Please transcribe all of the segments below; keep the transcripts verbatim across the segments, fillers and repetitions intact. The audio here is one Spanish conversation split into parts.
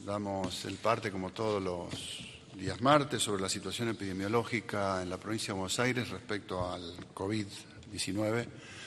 damos el parte, como todos los días martes, sobre la situación epidemiológica en la provincia de Buenos Aires respecto al COVID diecinueve.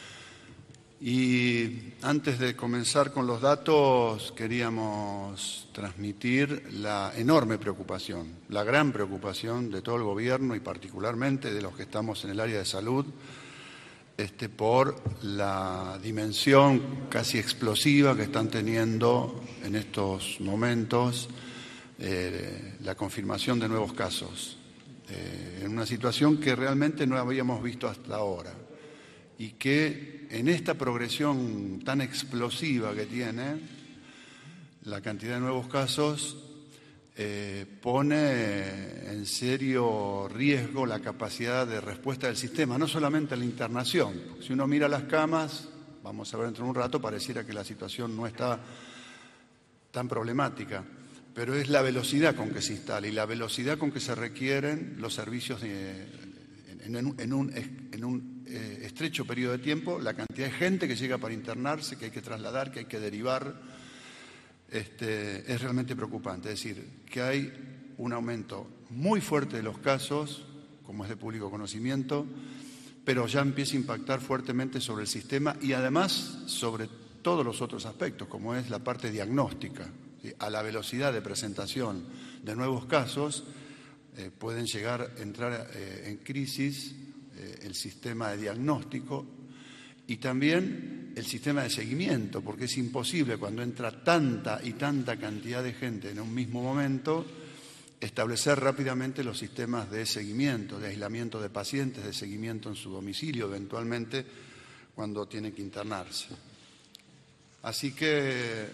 Y antes de comenzar con los datos, queríamos transmitir la enorme preocupación, la gran preocupación de todo el gobierno y particularmente de los que estamos en el área de salud, este, por la dimensión casi explosiva que están teniendo en estos momentos eh, la confirmación de nuevos casos, eh, en una situación que realmente no habíamos visto hasta ahora y que en esta progresión tan explosiva que tiene la cantidad de nuevos casos eh, pone en serio riesgo la capacidad de respuesta del sistema, no solamente a la internación. Si uno mira las camas, vamos a ver dentro de un rato, pareciera que la situación no está tan problemática, pero es la velocidad con que se instala y la velocidad con que se requieren los servicios de, en, en, en un, en un eh, estrecho periodo de tiempo, la cantidad de gente que llega para internarse, que hay que trasladar, que hay que derivar. Este, es realmente preocupante, es decir, que hay un aumento muy fuerte de los casos, como es de público conocimiento, pero ya empieza a impactar fuertemente sobre el sistema y además sobre todos los otros aspectos, como es la parte diagnóstica. ¿Sí? A la velocidad de presentación de nuevos casos eh, pueden llegar a entrar eh, en crisis eh, el sistema de diagnóstico y también el sistema de seguimiento, porque es imposible cuando entra tanta y tanta cantidad de gente en un mismo momento establecer rápidamente los sistemas de seguimiento, de aislamiento de pacientes, de seguimiento en su domicilio, eventualmente cuando tiene que internarse. Así que,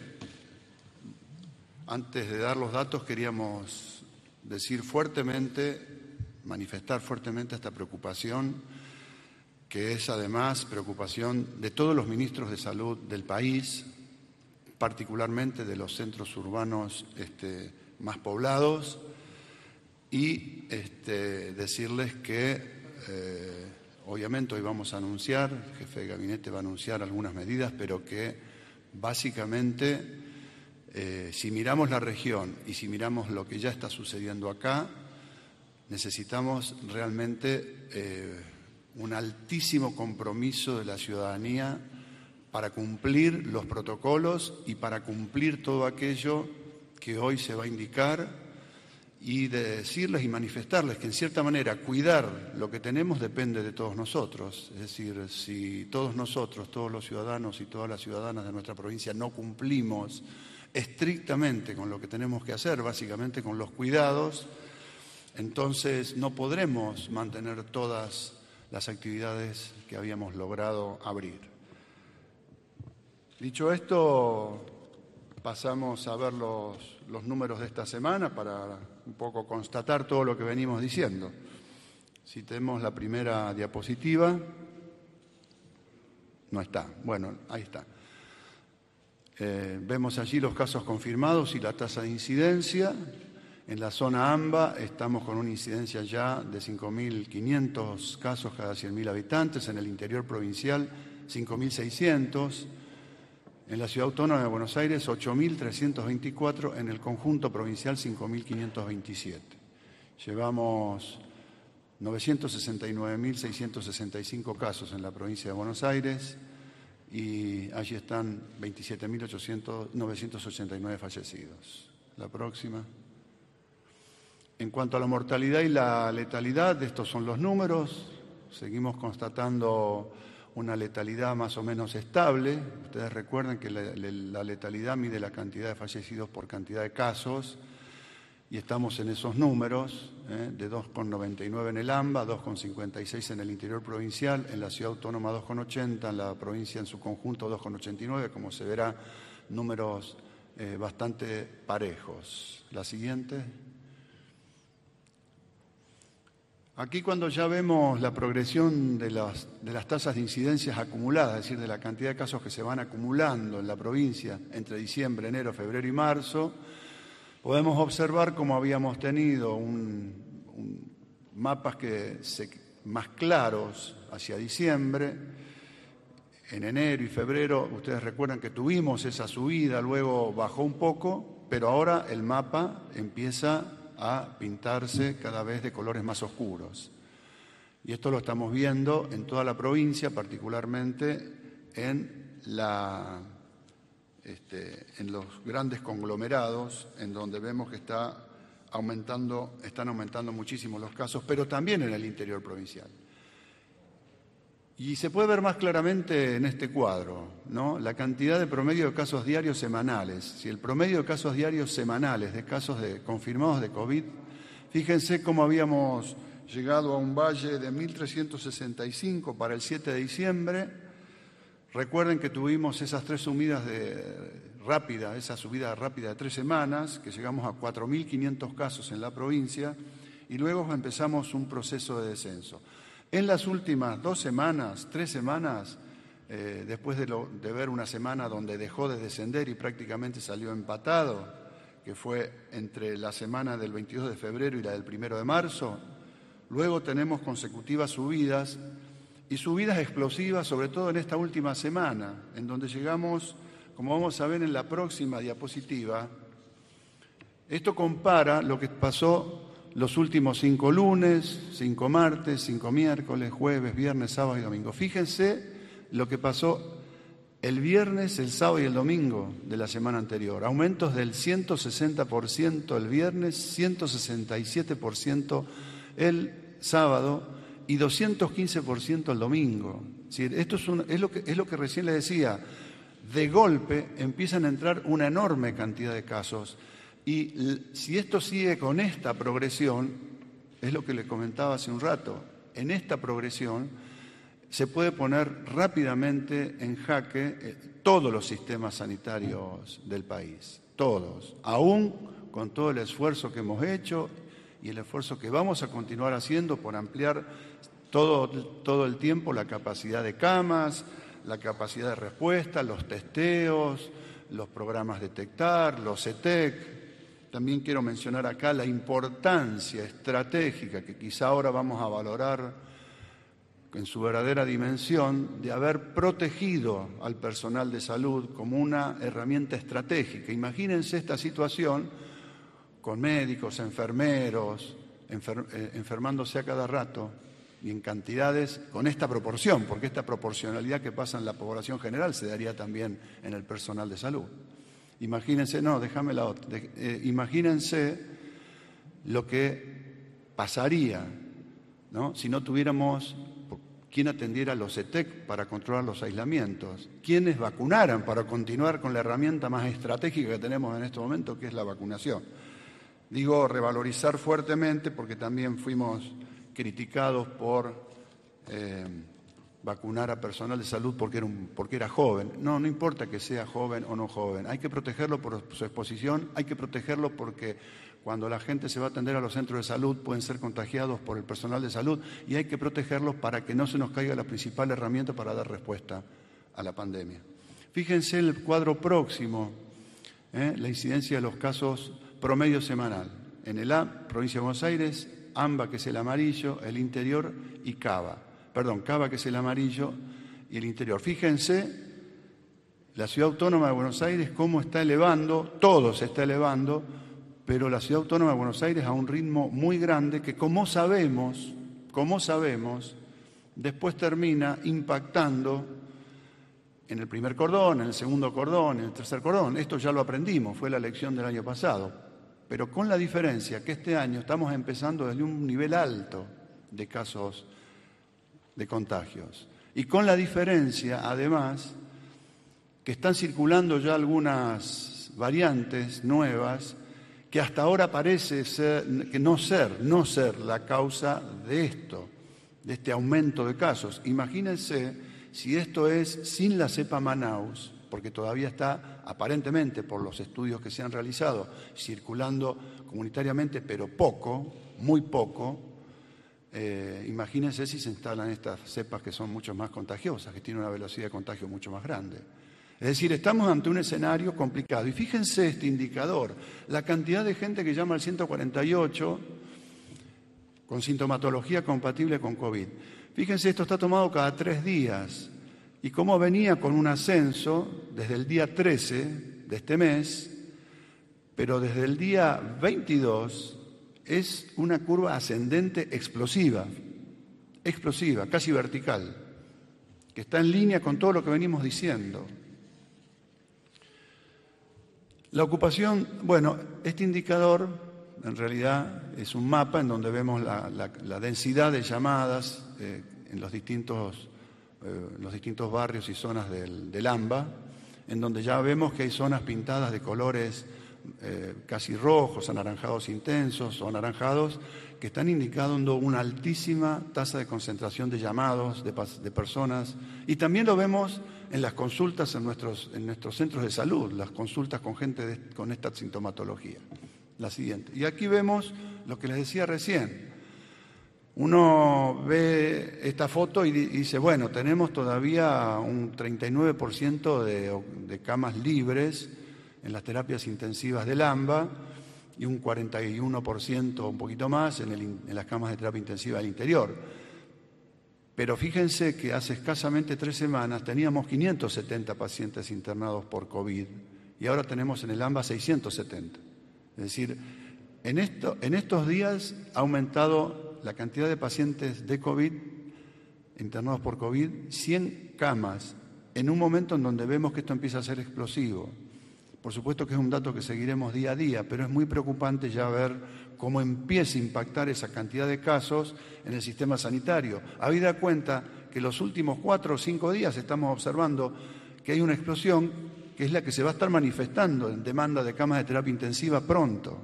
antes de dar los datos, queríamos decir fuertemente, manifestar fuertemente esta preocupación, que es además preocupación de todos los ministros de salud del país, particularmente de los centros urbanos este, más poblados, y este, decirles que eh, obviamente hoy vamos a anunciar, el jefe de gabinete va a anunciar algunas medidas, pero que básicamente eh, si miramos la región y si miramos lo que ya está sucediendo acá, necesitamos realmente eh, un altísimo compromiso de la ciudadanía para cumplir los protocolos y para cumplir todo aquello que hoy se va a indicar y de decirles y manifestarles que en cierta manera cuidar lo que tenemos depende de todos nosotros. Es decir, si todos nosotros, todos los ciudadanos y todas las ciudadanas de nuestra provincia no cumplimos estrictamente con lo que tenemos que hacer, básicamente con los cuidados, entonces no podremos mantener todas las actividades que habíamos logrado abrir. Dicho esto, pasamos a ver los, los números de esta semana para un poco constatar todo lo que venimos diciendo. Si tenemos la primera diapositiva, no está. Bueno, ahí está. Eh, vemos allí los casos confirmados y la tasa de incidencia. En la zona AMBA estamos con una incidencia ya de cinco mil quinientos casos cada cien mil habitantes, en el interior provincial cinco mil seiscientos, en la Ciudad Autónoma de Buenos Aires ocho mil trescientos veinticuatro, en el conjunto provincial cinco mil quinientos veintisiete. Llevamos novecientos sesenta y nueve mil seiscientos sesenta y cinco casos en la provincia de Buenos Aires y allí están veintisiete mil novecientos ochenta y nueve fallecidos. La próxima. En cuanto a la mortalidad y la letalidad, estos son los números. Seguimos constatando una letalidad más o menos estable. Ustedes recuerdan que la, la letalidad mide la cantidad de fallecidos por cantidad de casos y estamos en esos números, ¿eh? de dos coma noventa y nueve en el AMBA, dos coma cincuenta y seis en el interior provincial, en la Ciudad Autónoma dos coma ochenta, en la provincia en su conjunto dos coma ochenta y nueve, como se verá, números eh, bastante parejos. La siguiente. Aquí cuando ya vemos la progresión de las, de las tasas de incidencias acumuladas, es decir, de la cantidad de casos que se van acumulando en la provincia entre diciembre, enero, febrero y marzo, podemos observar cómo habíamos tenido un, un, mapas que se, más claros hacia diciembre. En enero y febrero, ustedes recuerdan que tuvimos esa subida, luego bajó un poco, pero ahora el mapa empieza a pintarse cada vez de colores más oscuros. Y esto lo estamos viendo en toda la provincia, particularmente en, la, este, en los grandes conglomerados, en donde vemos que está aumentando, están aumentando muchísimo los casos, pero también en el interior provincial. Y se puede ver más claramente en este cuadro, ¿no? La cantidad de promedio de casos diarios semanales. Si el promedio de casos diarios semanales, de casos de, confirmados de COVID, fíjense cómo habíamos llegado a un valle de mil trescientos sesenta y cinco para el siete de diciembre. Recuerden que tuvimos esas tres subidas de rápida, esa subida rápida de tres semanas, que llegamos a cuatro mil quinientos casos en la provincia, y luego empezamos un proceso de descenso. En las últimas dos semanas, tres semanas, eh, después de, lo, de ver una semana donde dejó de descender y prácticamente salió empatado, que fue entre la semana del veintidós de febrero y la del primero de marzo, luego tenemos consecutivas subidas y subidas explosivas, sobre todo en esta última semana, en donde llegamos, como vamos a ver en la próxima diapositiva, esto compara lo que pasó los últimos cinco lunes, cinco martes, cinco miércoles, jueves, viernes, sábado y domingo. Fíjense lo que pasó el viernes, el sábado y el domingo de la semana anterior. Aumentos del ciento sesenta por ciento el viernes, ciento sesenta y siete por ciento el sábado y doscientos quince por ciento el domingo. Es decir, esto es, un, es, lo que, es lo que recién les decía. De golpe empiezan a entrar una enorme cantidad de casos. Y si esto sigue con esta progresión, es lo que les comentaba hace un rato, en esta progresión se puede poner rápidamente en jaque eh, todos los sistemas sanitarios del país, todos, aún con todo el esfuerzo que hemos hecho y el esfuerzo que vamos a continuar haciendo por ampliar todo, todo el tiempo la capacidad de camas, la capacidad de respuesta, los testeos, los programas detectar, los E T E C. También quiero mencionar acá la importancia estratégica que quizá ahora vamos a valorar en su verdadera dimensión de haber protegido al personal de salud como una herramienta estratégica. Imagínense esta situación con médicos, enfermeros, enfer- eh, enfermándose a cada rato y en cantidades con esta proporción, porque esta proporcionalidad que pasa en la población general se daría también en el personal de salud. Imagínense, no, déjame la otra. De, eh, imagínense lo que pasaría, ¿no? Si no tuviéramos quién atendiera los E T E C para controlar los aislamientos, quiénes vacunaran para continuar con la herramienta más estratégica que tenemos en este momento, que es la vacunación. Digo revalorizar fuertemente porque también fuimos criticados por eh, vacunar a personal de salud porque era, un, porque era joven. No, no importa que sea joven o no joven. Hay que protegerlo por su exposición, hay que protegerlo porque cuando la gente se va a atender a los centros de salud pueden ser contagiados por el personal de salud y hay que protegerlos para que no se nos caiga la principal herramienta para dar respuesta a la pandemia. Fíjense el cuadro próximo, ¿eh? La incidencia de los casos promedio semanal. En el A, Provincia de Buenos Aires, AMBA, que es el amarillo, el interior y Cava. Perdón, Cava, que es el amarillo, y el interior. Fíjense, la Ciudad Autónoma de Buenos Aires, cómo está elevando, todo se está elevando, pero la Ciudad Autónoma de Buenos Aires a un ritmo muy grande que, como sabemos, como sabemos, después termina impactando en el primer cordón, en el segundo cordón, en el tercer cordón. Esto ya lo aprendimos, fue la lección del año pasado, pero con la diferencia que este año estamos empezando desde un nivel alto de casos de contagios. Y con la diferencia, además, que están circulando ya algunas variantes nuevas que hasta ahora parece ser, que no ser, no ser la causa de esto, de este aumento de casos. Imagínense si esto es sin la cepa Manaus, porque todavía está aparentemente, por los estudios que se han realizado, circulando comunitariamente, pero poco, muy poco. Eh, imagínense si se instalan estas cepas que son mucho más contagiosas, que tienen una velocidad de contagio mucho más grande. Es decir, estamos ante un escenario complicado. Y fíjense este indicador, la cantidad de gente que llama al ciento cuarenta y ocho con sintomatología compatible con COVID. Fíjense, esto está tomado cada tres días. Y cómo venía con un ascenso desde el día trece de este mes, pero desde el día veintidós es una curva ascendente explosiva, explosiva, casi vertical, que está en línea con todo lo que venimos diciendo. La ocupación, bueno, este indicador en realidad es un mapa en donde vemos la, la, la densidad de llamadas eh, en los distintos, eh, los distintos barrios y zonas del, del AMBA, en donde ya vemos que hay zonas pintadas de colores eh, casi rojos, anaranjados intensos o anaranjados, que están indicando una altísima tasa de concentración de llamados de, de personas, y también lo vemos en las consultas en nuestros, en nuestros centros de salud, las consultas con gente de, con esta sintomatología. La siguiente. Y aquí vemos lo que les decía recién. Uno ve esta foto y dice, bueno, tenemos todavía un treinta y nueve por ciento de, de camas libres en las terapias intensivas del AMBA y un cuarenta y uno por ciento, un poquito más, en, el, en las camas de terapia intensiva del interior. Pero fíjense que hace escasamente tres semanas teníamos quinientos setenta pacientes internados por COVID y ahora tenemos en el AMBA seiscientos setenta. Es decir, en, esto, en estos días ha aumentado la cantidad de pacientes de COVID, internados por COVID, cien camas, en un momento en donde vemos que esto empieza a ser explosivo. Por supuesto que es un dato que seguiremos día a día, pero es muy preocupante ya ver cómo empieza a impactar esa cantidad de casos en el sistema sanitario. Habida cuenta que los últimos cuatro o cinco días estamos observando que hay una explosión que es la que se va a estar manifestando en demanda de camas de terapia intensiva pronto.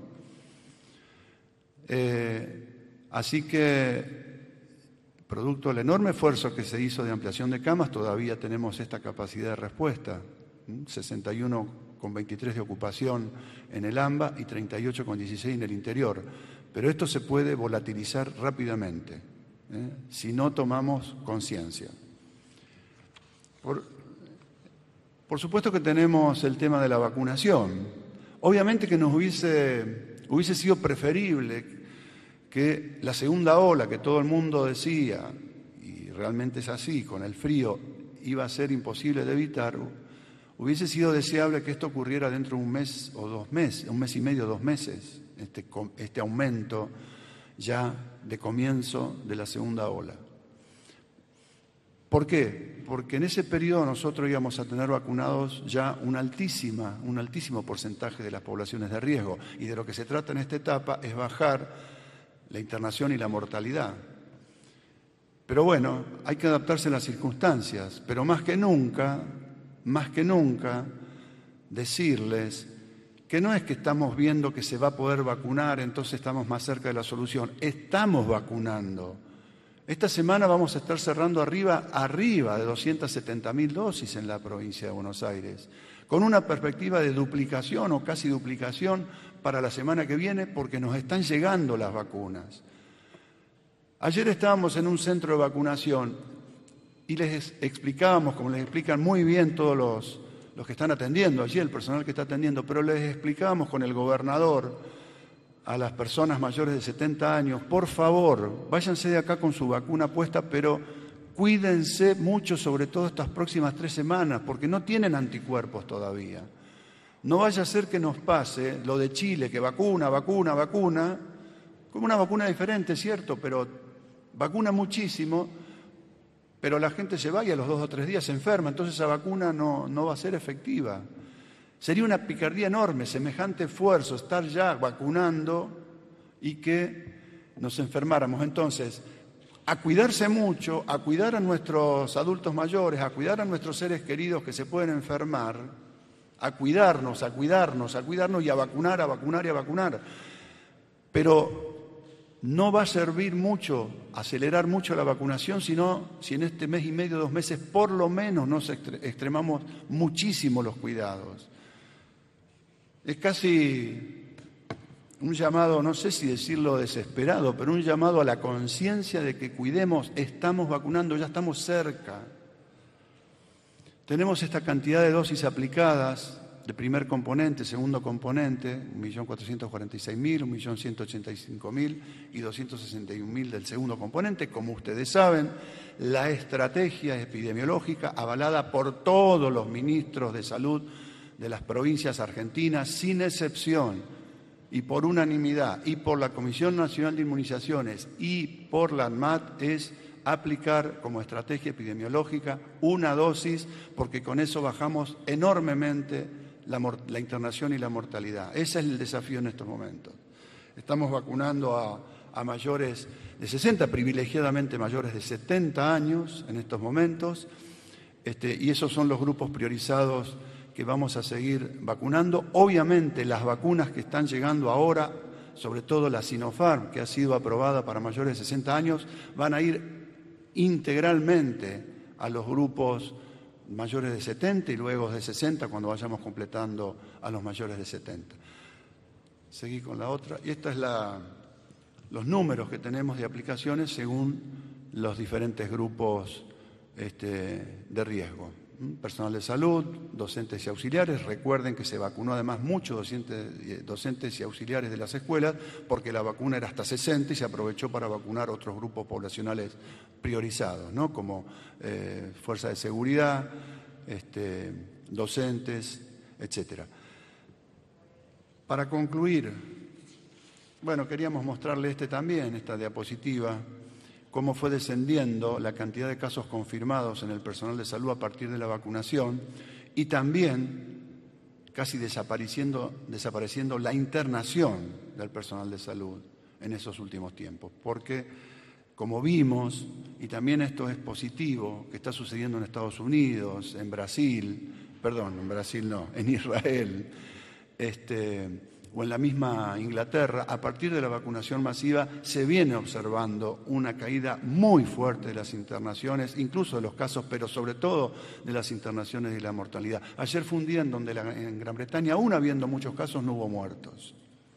Eh, así que, producto del enorme esfuerzo que se hizo de ampliación de camas, todavía tenemos esta capacidad de respuesta. sesenta y uno coma veintitrés de ocupación en el AMBA y treinta y ocho coma dieciséis en el interior. Pero esto se puede volatilizar rápidamente, ¿eh? si no tomamos conciencia. Por, por supuesto que tenemos el tema de la vacunación. Obviamente que nos hubiese, hubiese sido preferible que la segunda ola que todo el mundo decía, y realmente es así, con el frío iba a ser imposible de evitar, hubiese sido deseable que esto ocurriera dentro de un mes o dos meses, un mes y medio, dos meses, este, este aumento ya de comienzo de la segunda ola. ¿Por qué? Porque en ese periodo nosotros íbamos a tener vacunados ya una altísima, un altísimo porcentaje de las poblaciones de riesgo, y de lo que se trata en esta etapa es bajar la internación y la mortalidad. Pero bueno, hay que adaptarse a las circunstancias, pero más que nunca, más que nunca, decirles que no es que estamos viendo que se va a poder vacunar, entonces estamos más cerca de la solución. Estamos vacunando. Esta semana vamos a estar cerrando arriba, arriba de doscientas setenta mil dosis en la provincia de Buenos Aires, con una perspectiva de duplicación o casi duplicación para la semana que viene, porque nos están llegando las vacunas. Ayer estábamos en un centro de vacunación y les explicábamos, como les explican muy bien todos los, los que están atendiendo allí, el personal que está atendiendo, pero les explicábamos con el gobernador a las personas mayores de setenta años, por favor, váyanse de acá con su vacuna puesta, pero cuídense mucho, sobre todo estas próximas tres semanas, porque no tienen anticuerpos todavía. No vaya a ser que nos pase lo de Chile, que vacuna, vacuna, vacuna, como una vacuna diferente, cierto, pero vacuna muchísimo, pero la gente se va y a los dos o tres días se enferma, entonces esa vacuna no, no va a ser efectiva. Sería una picardía enorme, semejante esfuerzo, estar ya vacunando y que nos enfermáramos. Entonces, a cuidarse mucho, a cuidar a nuestros adultos mayores, a cuidar a nuestros seres queridos que se pueden enfermar, a cuidarnos, a cuidarnos, a cuidarnos y a vacunar, a vacunar y a vacunar. Pero no va a servir mucho acelerar mucho la vacunación, sino si en este mes y medio, dos meses, por lo menos nos extremamos muchísimo los cuidados. Es casi un llamado, no sé si decirlo desesperado, pero un llamado a la conciencia de que cuidemos, estamos vacunando, ya estamos cerca. Tenemos esta cantidad de dosis aplicadas, de primer componente, segundo componente, un millón cuatrocientos cuarenta y seis mil, un millón ciento ochenta y cinco mil y doscientos sesenta y un mil del segundo componente. Como ustedes saben, la estrategia epidemiológica avalada por todos los ministros de salud de las provincias argentinas, sin excepción, y por unanimidad, y por la Comisión Nacional de Inmunizaciones y por la ANMAT, es aplicar como estrategia epidemiológica una dosis, porque con eso bajamos enormemente la, la internación y la mortalidad. Ese es el desafío en estos momentos. Estamos vacunando a, a mayores de sesenta, privilegiadamente mayores de setenta años en estos momentos, este, y esos son los grupos priorizados que vamos a seguir vacunando. Obviamente las vacunas que están llegando ahora, sobre todo la Sinopharm, que ha sido aprobada para mayores de sesenta años, van a ir integralmente a los grupos mayores de setenta y luego de sesenta cuando vayamos completando a los mayores de setenta. Seguí con la otra. Y estos son los números que tenemos de aplicaciones según los diferentes grupos este, de riesgo. Personal de salud, docentes y auxiliares. Recuerden que se vacunó además muchos docentes, docentes y auxiliares de las escuelas porque la vacuna era hasta sesenta y se aprovechó para vacunar otros grupos poblacionales priorizados, ¿no? Como eh, fuerza de seguridad, este, docentes, etcétera. Para concluir, bueno, queríamos mostrarle este también, esta diapositiva, cómo fue descendiendo la cantidad de casos confirmados en el personal de salud a partir de la vacunación y también casi desapareciendo, desapareciendo la internación del personal de salud en esos últimos tiempos. Porque, como vimos, y también esto es positivo, que está sucediendo en Estados Unidos, en Brasil, perdón, en Brasil no, en Israel, este... o en la misma Inglaterra, a partir de la vacunación masiva se viene observando una caída muy fuerte de las internaciones, incluso de los casos, pero sobre todo de las internaciones y la mortalidad. Ayer fue un día en donde la, en Gran Bretaña, aún habiendo muchos casos, no hubo muertos.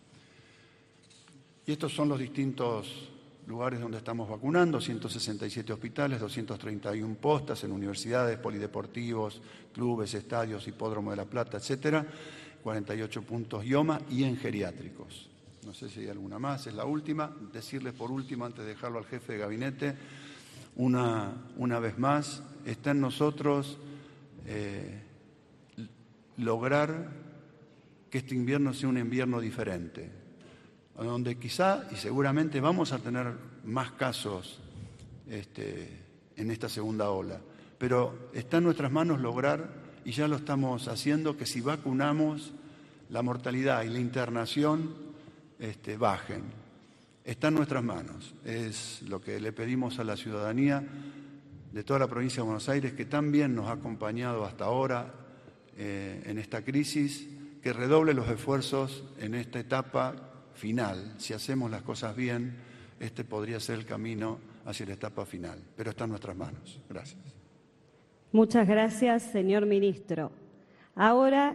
Y estos son los distintos lugares donde estamos vacunando: ciento sesenta y siete hospitales, doscientas treinta y una postas en universidades, polideportivos, clubes, estadios, hipódromo de La Plata, etcétera. cuarenta y ocho puntos I O M A y en geriátricos. No sé si hay alguna más, es la última. Decirles por último, antes de dejarlo al jefe de gabinete, una, una vez más, está en nosotros eh, lograr que este invierno sea un invierno diferente, donde quizá y seguramente vamos a tener más casos este, en esta segunda ola, pero está en nuestras manos lograr, y ya lo estamos haciendo, que si vacunamos, la mortalidad y la internación este, bajen. Está en nuestras manos. Es lo que le pedimos a la ciudadanía de toda la provincia de Buenos Aires, que también nos ha acompañado hasta ahora eh, en esta crisis, que redoble los esfuerzos en esta etapa final. Si hacemos las cosas bien, este podría ser el camino hacia la etapa final, pero está en nuestras manos. Gracias. Muchas gracias, señor ministro. Ahora